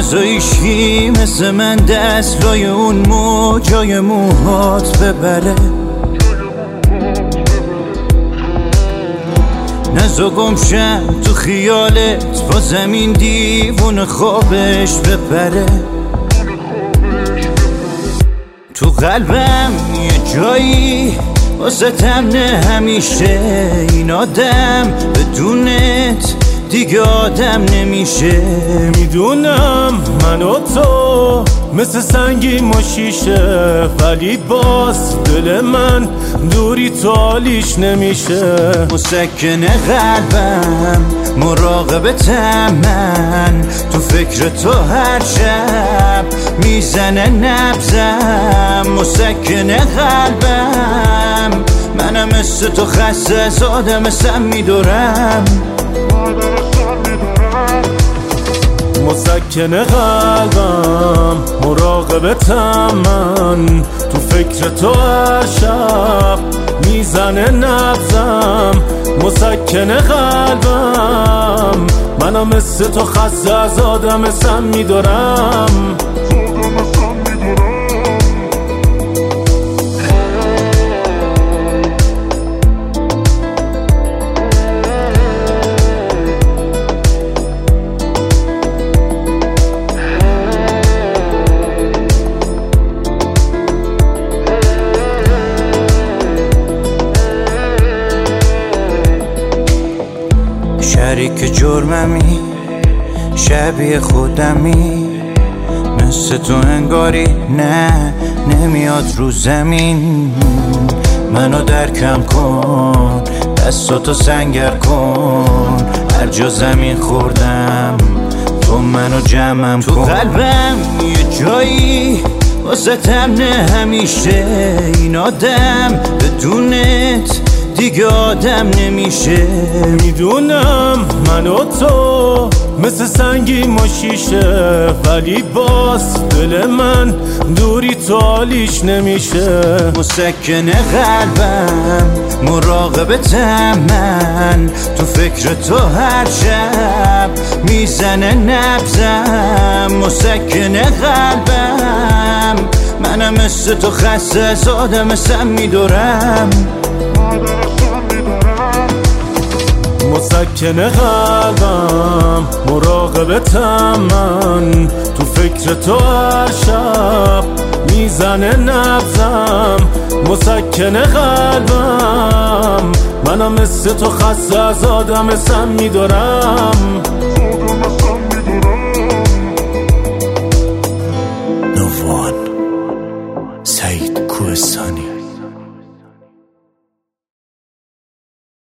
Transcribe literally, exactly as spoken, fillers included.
نزایشی مثل من دست لای اون موجای موهات ببره، نزا گمشم تو خیالت با زمین دیوون خوابش ببره. تو قلبم یه جایی واسه تمنه همیشه، این آدم بدونت دیگه آدم نمیشه. میدونم من و تو مثل سنگی و شیشه، ولی باز دل من دوری تو حالیش نمیشه. مسکن قلبم مراقبتم من، تو فکر تو هر شب میزنه نبضم. مسکن قلبم منم مثل تو خسته از آدم سم میدورم. مسکن قلبم مراقبتم من، تو فکر تو هر شب میزنه نبضم. مسکن قلبم منم مثل تو خسته از آدم سم میدارم. شریک جرممی شبیه خودمی، مثل تو انگاری نه نمیاد رو زمین. منو درکم کن دستاتو سنگر کن، هر جا زمین خوردم تو منو جمعم کن. تو قلبم یه جایی واسه تمنه همیشه، این آدم بدونت دیگه آدم نمیشه. میدونم من و تو مثل سنگی و شیشه، ولی باز دل من دوری تو حالیش نمیشه. مسکن قلبم مراقبتم من، تو فکر تو هر شب میزنه نبضم. مسکن قلبم منم مثل تو خسته از آدم سم میدورم. مسکن قلبم مراقبتم من، تو فکر تو هر شب میزنه نبضم. مسکن قلبم منم مثل تو خسته از آدم سم میدارم. نووان سعید کوهستانی.